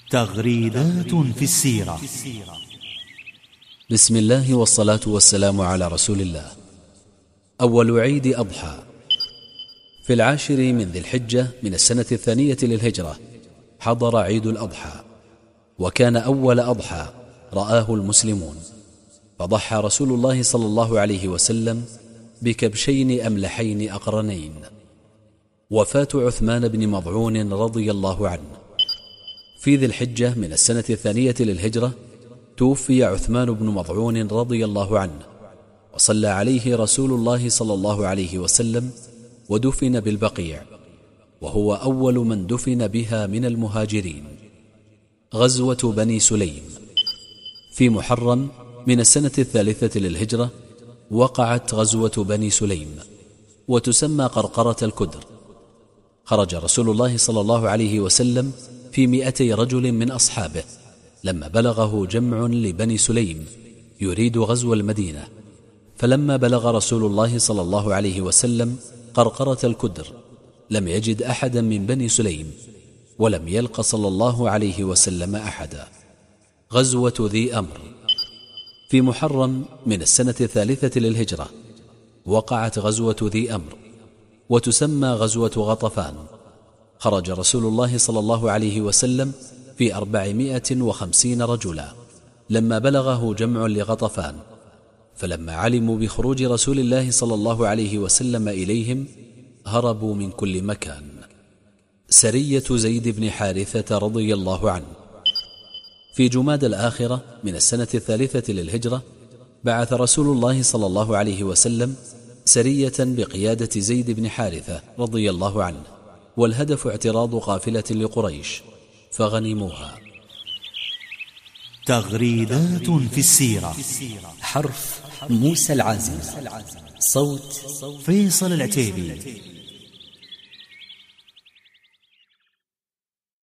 تغريدات في السيرة. بسم الله والصلاة والسلام على رسول الله. أول عيد أضحى في 10 من ذي الحجة من السنة 2 للهجرة حضر عيد الأضحى، وكان أول أضحى رآه المسلمون، فضحى رسول الله صلى الله عليه وسلم بكبشين أملحين أقرنين. وفاة عثمان بن مضعون رضي الله عنه في ذي الحجة من السنة 2 للهجرة توفي عثمان بن مضعون رضي الله عنه، وصلى عليه رسول الله صلى الله عليه وسلم ودفن بالبقيع، وهو أول من دفن بها من المهاجرين. غزوة بني سليم في محرم من السنة 3 للهجرة وقعت غزوة بني سليم، وتسمى قرقرة الكدر. خرج رسول الله صلى الله عليه وسلم في 200 رجل من أصحابه لما بلغه جمع لبني سليم يريد غزو المدينة، فلما بلغ رسول الله صلى الله عليه وسلم قرقرة الكدر لم يجد أحدا من بني سليم، ولم يلق صلى الله عليه وسلم أحدا. غزوة ذي أمر في محرم من السنة 3 للهجرة وقعت غزوة ذي أمر، وتسمى غزوة غطفان. خرج رسول الله صلى الله عليه وسلم في 450 رجلا لما بلغه جمع لغطفان، فلما علموا بخروج رسول الله صلى الله عليه وسلم إليهم هربوا من كل مكان. سرية زيد بن حارثة رضي الله عنه في جماد الآخرة من السنة 3 للهجرة بعث رسول الله صلى الله عليه وسلم سرية بقيادة زيد بن حارثة رضي الله عنه، والهدف اعتراض قافلة لقريش فغنموها. تغريدات في السيرة. حرف موسى العازم، صوت فيصل العتيبي.